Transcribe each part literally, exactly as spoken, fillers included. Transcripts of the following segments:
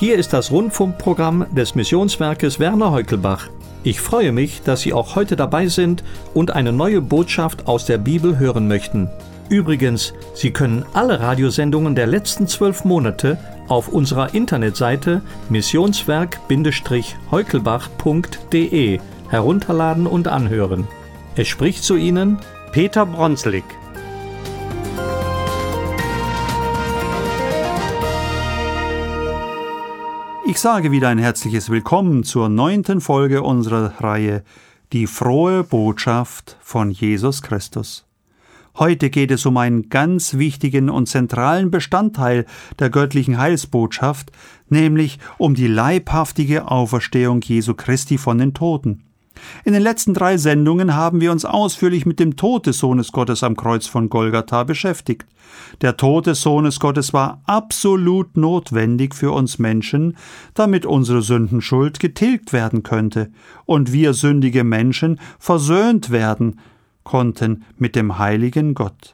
Hier ist das Rundfunkprogramm des Missionswerkes Werner Heukelbach. Ich freue mich, dass Sie auch heute dabei sind und eine neue Botschaft aus der Bibel hören möchten. Übrigens, Sie können alle Radiosendungen der letzten zwölf Monate auf unserer Internetseite missionswerk heukelbach punkt de herunterladen und anhören. Es spricht zu Ihnen Peter Bronslik. Ich sage wieder ein herzliches Willkommen zur neunten Folge unserer Reihe Die frohe Botschaft von Jesus Christus. Heute geht es um einen ganz wichtigen und zentralen Bestandteil der göttlichen Heilsbotschaft, nämlich um die leibhaftige Auferstehung Jesu Christi von den Toten. In den letzten drei Sendungen haben wir uns ausführlich mit dem Tod des Sohnes Gottes am Kreuz von Golgatha beschäftigt. Der Tod des Sohnes Gottes war absolut notwendig für uns Menschen, damit unsere Sündenschuld getilgt werden könnte und wir sündige Menschen versöhnt werden konnten mit dem heiligen Gott.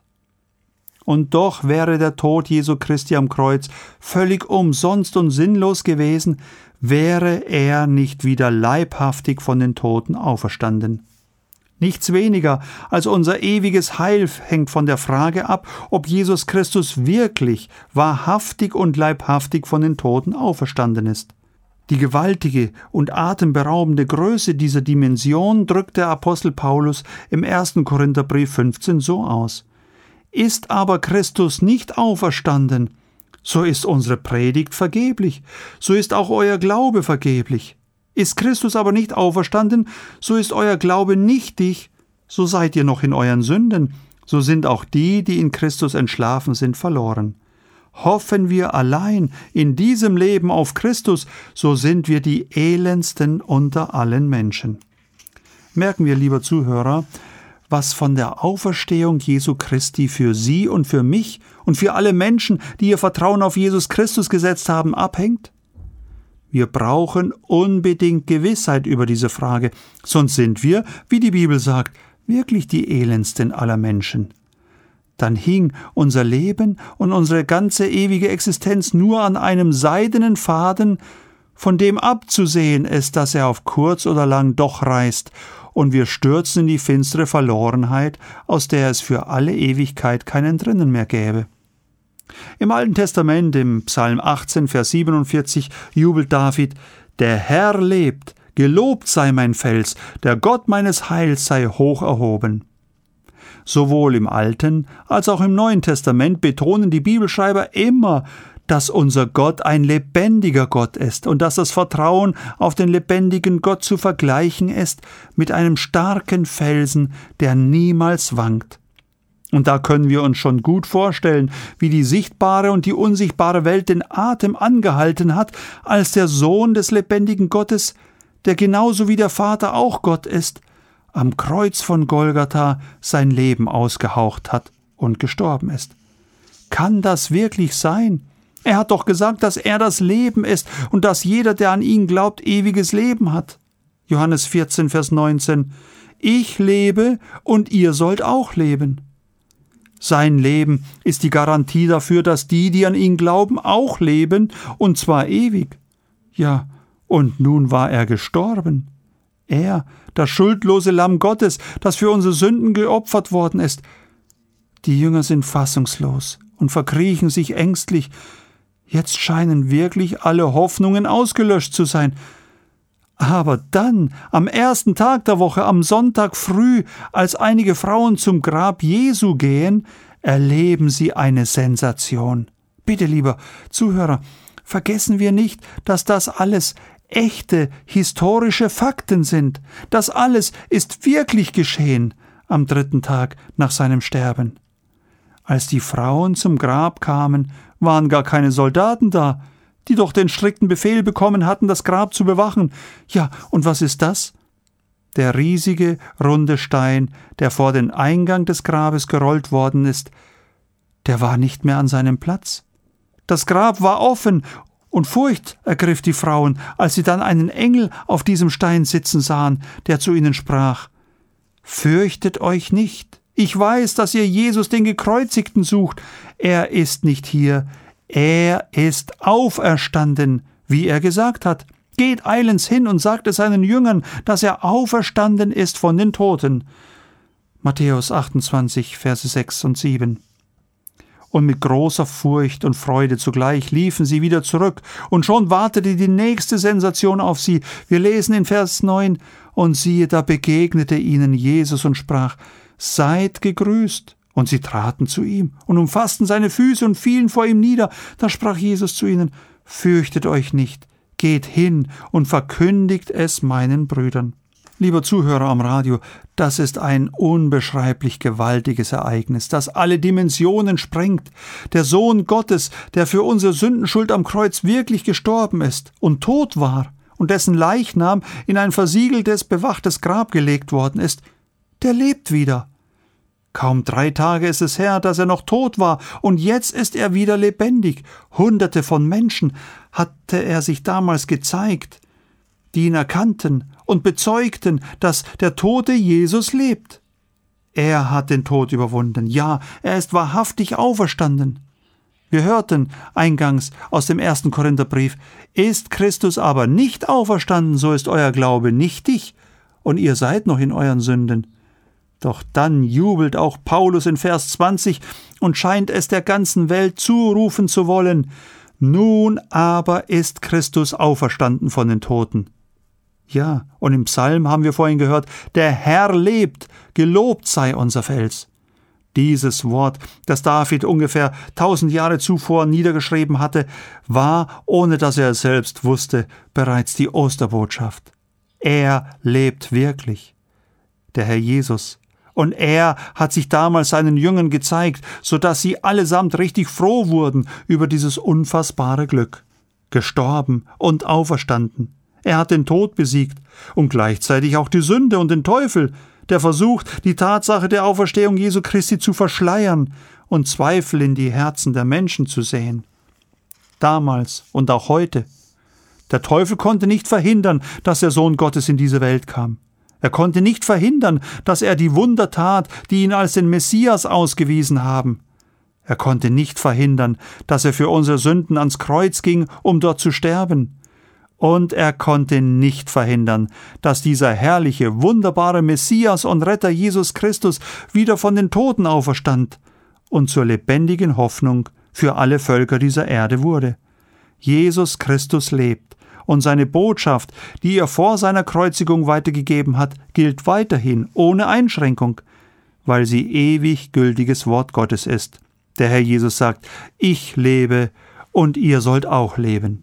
Und doch wäre der Tod Jesu Christi am Kreuz völlig umsonst und sinnlos gewesen, wäre er nicht wieder leibhaftig von den Toten auferstanden. Nichts weniger als unser ewiges Heil hängt von der Frage ab, ob Jesus Christus wirklich, wahrhaftig und leibhaftig von den Toten auferstanden ist. Die gewaltige und atemberaubende Größe dieser Dimension drückt der Apostel Paulus im ersten Korintherbrief fünfzehn so aus: Ist aber Christus nicht auferstanden, so ist unsere Predigt vergeblich, so ist auch euer Glaube vergeblich. Ist Christus aber nicht auferstanden, so ist euer Glaube nichtig, so seid ihr noch in euren Sünden, so sind auch die, die in Christus entschlafen sind, verloren. Hoffen wir allein in diesem Leben auf Christus, so sind wir die elendsten unter allen Menschen. Merken wir, lieber Zuhörer, was von der Auferstehung Jesu Christi für Sie und für mich und für alle Menschen, die ihr Vertrauen auf Jesus Christus gesetzt haben, abhängt? Wir brauchen unbedingt Gewissheit über diese Frage, sonst sind wir, wie die Bibel sagt, wirklich die elendsten aller Menschen. Dann hing unser Leben und unsere ganze ewige Existenz nur an einem seidenen Faden, von dem abzusehen ist, dass er auf kurz oder lang doch reißt, und wir stürzen in die finstere Verlorenheit, aus der es für alle Ewigkeit kein Entrinnen mehr gäbe. Im Alten Testament, im Psalm achtzehn, Vers siebenundvierzig, jubelt David: Der Herr lebt, gelobt sei mein Fels, der Gott meines Heils sei hoch erhoben. Sowohl im Alten als auch im Neuen Testament betonen die Bibelschreiber immer, dass unser Gott ein lebendiger Gott ist und dass das Vertrauen auf den lebendigen Gott zu vergleichen ist mit einem starken Felsen, der niemals wankt. Und da können wir uns schon gut vorstellen, wie die sichtbare und die unsichtbare Welt den Atem angehalten hat, als der Sohn des lebendigen Gottes, der genauso wie der Vater auch Gott ist, am Kreuz von Golgatha sein Leben ausgehaucht hat und gestorben ist. Kann das wirklich sein? Er hat doch gesagt, dass er das Leben ist und dass jeder, der an ihn glaubt, ewiges Leben hat. Johannes vierzehn, Vers neunzehn: Ich lebe und ihr sollt auch leben. Sein Leben ist die Garantie dafür, dass die, die an ihn glauben, auch leben, und zwar ewig. Ja, und nun war er gestorben. Er, das schuldlose Lamm Gottes, das für unsere Sünden geopfert worden ist. Die Jünger sind fassungslos und verkriechen sich ängstlich. Jetzt scheinen wirklich alle Hoffnungen ausgelöscht zu sein. Aber dann, am ersten Tag der Woche, am Sonntag früh, als einige Frauen zum Grab Jesu gehen, erleben sie eine Sensation. Bitte, lieber Zuhörer, vergessen wir nicht, dass das alles echte historische Fakten sind. Das alles ist wirklich geschehen am dritten Tag nach seinem Sterben. Als die Frauen zum Grab kamen, waren gar keine Soldaten da, die doch den strikten Befehl bekommen hatten, das Grab zu bewachen. Ja, und was ist das? Der riesige, runde Stein, der vor den Eingang des Grabes gerollt worden ist, der war nicht mehr an seinem Platz. Das Grab war offen, und Furcht ergriff die Frauen, als sie dann einen Engel auf diesem Stein sitzen sahen, der zu ihnen sprach: Fürchtet euch nicht, ich weiß, dass ihr Jesus den Gekreuzigten sucht. Er ist nicht hier, er ist auferstanden, wie er gesagt hat. Geht eilends hin und sagt es seinen Jüngern, dass er auferstanden ist von den Toten. Matthäus achtundzwanzig, Verse sechs und sieben. Und mit großer Furcht und Freude zugleich liefen sie wieder zurück, und schon wartete die nächste Sensation auf sie. Wir lesen in Vers neun, und siehe, da begegnete ihnen Jesus und sprach, seid gegrüßt. Und sie traten zu ihm und umfassten seine Füße und fielen vor ihm nieder. Da sprach Jesus zu ihnen, fürchtet euch nicht, geht hin und verkündigt es meinen Brüdern. Lieber Zuhörer am Radio, das ist ein unbeschreiblich gewaltiges Ereignis, das alle Dimensionen sprengt. Der Sohn Gottes, der für unsere Sündenschuld am Kreuz wirklich gestorben ist und tot war und dessen Leichnam in ein versiegeltes, bewachtes Grab gelegt worden ist, der lebt wieder. Kaum drei Tage ist es her, dass er noch tot war, und jetzt ist er wieder lebendig. Hunderte von Menschen hatte er sich damals gezeigt, die ihn erkannten und bezeugten, dass der tote Jesus lebt. Er hat den Tod überwunden. Ja, er ist wahrhaftig auferstanden. Wir hörten eingangs aus dem ersten Korintherbrief, ist Christus aber nicht auferstanden, so ist euer Glaube nichtig, und ihr seid noch in euren Sünden. Doch dann jubelt auch Paulus in Vers zwanzig und scheint es der ganzen Welt zurufen zu wollen, nun aber ist Christus auferstanden von den Toten. Ja, und im Psalm haben wir vorhin gehört, der Herr lebt, gelobt sei unser Fels. Dieses Wort, das David ungefähr tausend Jahre zuvor niedergeschrieben hatte, war, ohne dass er es selbst wusste, bereits die Osterbotschaft. Er lebt wirklich, der Herr Jesus. Und er hat sich damals seinen Jüngern gezeigt, so dass sie allesamt richtig froh wurden über dieses unfassbare Glück. Gestorben und auferstanden. Er hat den Tod besiegt und gleichzeitig auch die Sünde und den Teufel, der versucht, die Tatsache der Auferstehung Jesu Christi zu verschleiern und Zweifel in die Herzen der Menschen zu säen. Damals und auch heute. Der Teufel konnte nicht verhindern, dass der Sohn Gottes in diese Welt kam. Er konnte nicht verhindern, dass er die Wunder tat, die ihn als den Messias ausgewiesen haben. Er konnte nicht verhindern, dass er für unsere Sünden ans Kreuz ging, um dort zu sterben. Und er konnte nicht verhindern, dass dieser herrliche, wunderbare Messias und Retter Jesus Christus wieder von den Toten auferstand und zur lebendigen Hoffnung für alle Völker dieser Erde wurde. Jesus Christus lebt. Und seine Botschaft, die er vor seiner Kreuzigung weitergegeben hat, gilt weiterhin ohne Einschränkung, weil sie ewig gültiges Wort Gottes ist. Der Herr Jesus sagt, ich lebe und ihr sollt auch leben.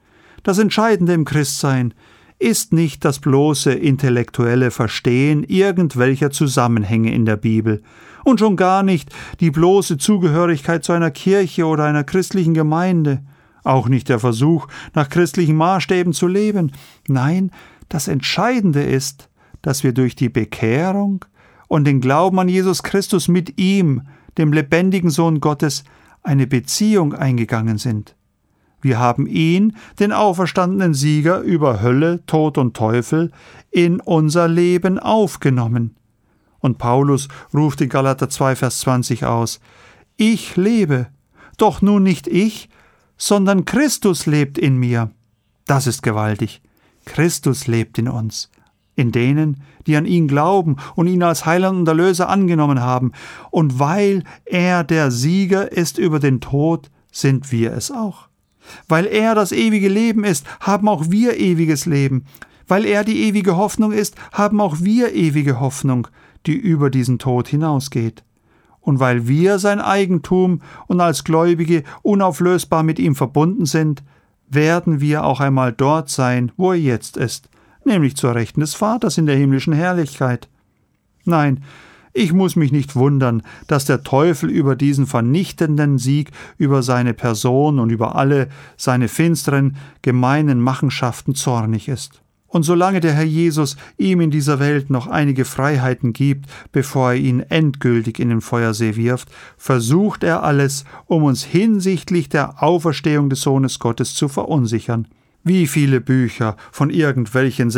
Das Entscheidende im Christsein ist nicht das bloße intellektuelle Verstehen irgendwelcher Zusammenhänge in der Bibel und schon gar nicht die bloße Zugehörigkeit zu einer Kirche oder einer christlichen Gemeinde. Auch nicht der Versuch, nach christlichen Maßstäben zu leben. Nein, das Entscheidende ist, dass wir durch die Bekehrung und den Glauben an Jesus Christus mit ihm, dem lebendigen Sohn Gottes, eine Beziehung eingegangen sind. Wir haben ihn, den auferstandenen Sieger über Hölle, Tod und Teufel, in unser Leben aufgenommen. Und Paulus ruft in Galater zwei, Vers zwanzig aus, ich lebe, doch nun nicht ich, sondern Christus lebt in mir. Das ist gewaltig. Christus lebt in uns, in denen, die an ihn glauben und ihn als Heiland und Erlöser angenommen haben. Und weil er der Sieger ist über den Tod, sind wir es auch. Weil er das ewige Leben ist, haben auch wir ewiges Leben. Weil er die ewige Hoffnung ist, haben auch wir ewige Hoffnung, die über diesen Tod hinausgeht. Und weil wir sein Eigentum und als Gläubige unauflösbar mit ihm verbunden sind, werden wir auch einmal dort sein, wo er jetzt ist, nämlich zur Rechten des Vaters in der himmlischen Herrlichkeit. Nein, ich muss mich nicht wundern, dass der Teufel über diesen vernichtenden Sieg über seine Person und über alle seine finsteren, gemeinen Machenschaften zornig ist. Und solange der Herr Jesus ihm in dieser Welt noch einige Freiheiten gibt, bevor er ihn endgültig in den Feuersee wirft, versucht er alles, um uns hinsichtlich der Auferstehung des Sohnes Gottes zu verunsichern. Wie viele Bücher von irgendwelchen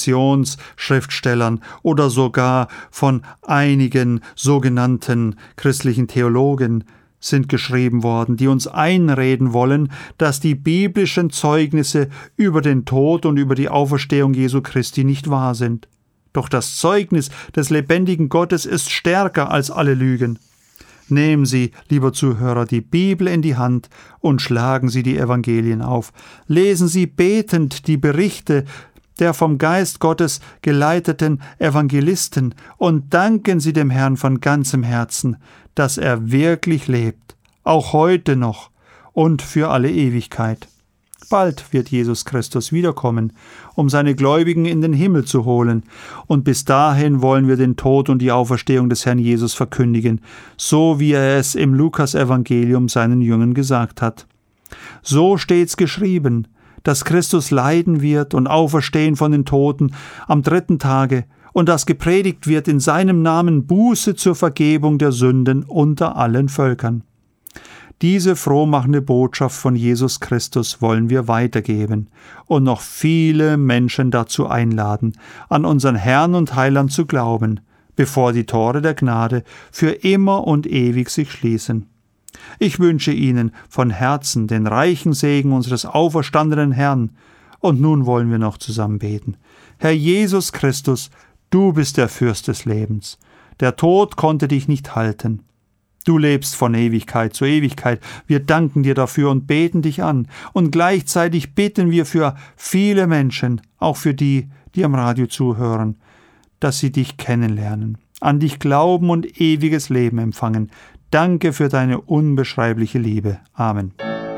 Sensationsschriftstellern oder sogar von einigen sogenannten christlichen Theologen sind geschrieben worden, die uns einreden wollen, dass die biblischen Zeugnisse über den Tod und über die Auferstehung Jesu Christi nicht wahr sind. Doch das Zeugnis des lebendigen Gottes ist stärker als alle Lügen. Nehmen Sie, lieber Zuhörer, die Bibel in die Hand und schlagen Sie die Evangelien auf. Lesen Sie betend die Berichte der vom Geist Gottes geleiteten Evangelisten und danken Sie dem Herrn von ganzem Herzen, dass er wirklich lebt, auch heute noch und für alle Ewigkeit. Bald wird Jesus Christus wiederkommen, um seine Gläubigen in den Himmel zu holen, und bis dahin wollen wir den Tod und die Auferstehung des Herrn Jesus verkündigen, so wie er es im Lukas-Evangelium seinen Jüngern gesagt hat. So steht's geschrieben, dass Christus leiden wird und auferstehen von den Toten am dritten Tage und dass gepredigt wird in seinem Namen Buße zur Vergebung der Sünden unter allen Völkern. Diese frohmachende Botschaft von Jesus Christus wollen wir weitergeben und noch viele Menschen dazu einladen, an unseren Herrn und Heiland zu glauben, bevor die Tore der Gnade für immer und ewig sich schließen. Ich wünsche Ihnen von Herzen den reichen Segen unseres auferstandenen Herrn. Und nun wollen wir noch zusammen beten. Herr Jesus Christus, du bist der Fürst des Lebens. Der Tod konnte dich nicht halten. Du lebst von Ewigkeit zu Ewigkeit. Wir danken dir dafür und beten dich an. Und gleichzeitig bitten wir für viele Menschen, auch für die, die am Radio zuhören, dass sie dich kennenlernen, an dich glauben und ewiges Leben empfangen. Danke für deine unbeschreibliche Liebe. Amen.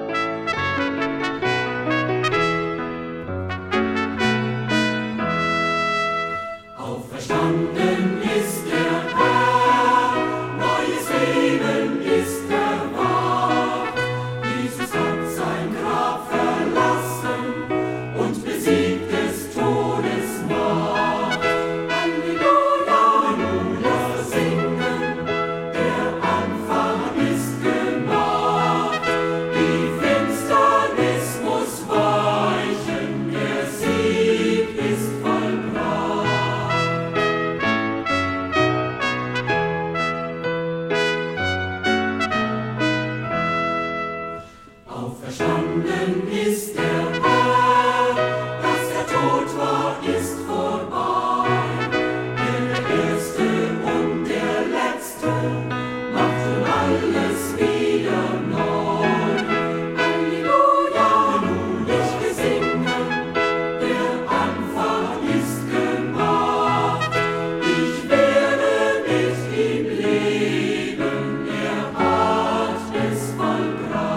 Auferstanden ist der Herr, neues Leben ist erwacht. Jesus hat sein Grab verlassen und besiegt des Todes Macht. Halleluja, Halleluja, singen, der Anfang ist gemacht. Die Finsternis muss weichen, der Sieg ist vollbracht. Auferstanden ist der Herr, dass der Tod war, ist vorbei. Er der Erste und der Letzte macht nun alles wieder neu. Halleluja, Halleluja, wir singen, der Anfang ist gemacht. Ich werde mit ihm leben, er hat es vollbracht.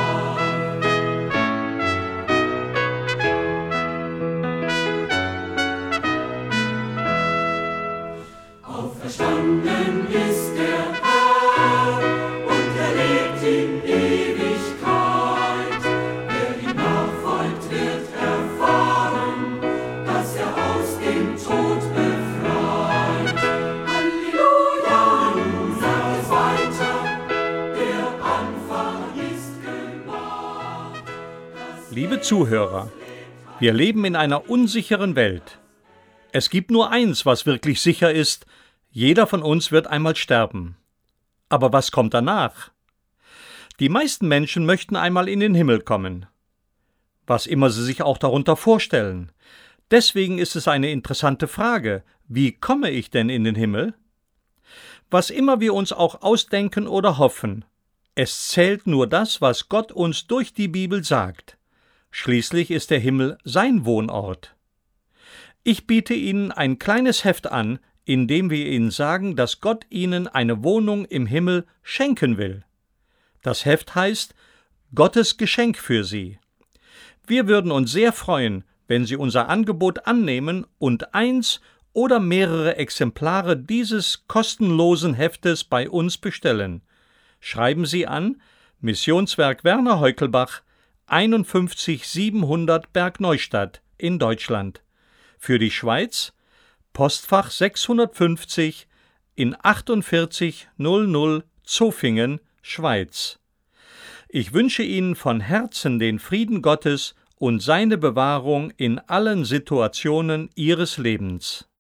Auferstanden ist der Herr und er lebt in Ewigkeit. Wer ihm nachfolgt, wird erfahren, dass er aus dem Tod befreit. Halleluja, Halleluja, sagt es weiter, der Anfang ist gemacht. Liebe Zuhörer, wir leben in einer unsicheren Welt. Es gibt nur eins, was wirklich sicher ist: Jeder von uns wird einmal sterben. Aber was kommt danach? Die meisten Menschen möchten einmal in den Himmel kommen. Was immer sie sich auch darunter vorstellen. Deswegen ist es eine interessante Frage: Wie komme ich denn in den Himmel? Was immer wir uns auch ausdenken oder hoffen, es zählt nur das, was Gott uns durch die Bibel sagt. Schließlich ist der Himmel sein Wohnort. Ich biete Ihnen ein kleines Heft an, in dem wir Ihnen sagen, dass Gott Ihnen eine Wohnung im Himmel schenken will. Das Heft heißt Gottes Geschenk für Sie. Wir würden uns sehr freuen, wenn Sie unser Angebot annehmen und eins oder mehrere Exemplare dieses kostenlosen Heftes bei uns bestellen. Schreiben Sie an Missionswerk Werner Heukelbach, einundfünfzig siebenhundert Bergneustadt in Deutschland. Für die Schweiz Postfach sechshundertfünfzig in achtundvierzig null null Zofingen, Schweiz. Ich wünsche Ihnen von Herzen den Frieden Gottes und seine Bewahrung in allen Situationen Ihres Lebens.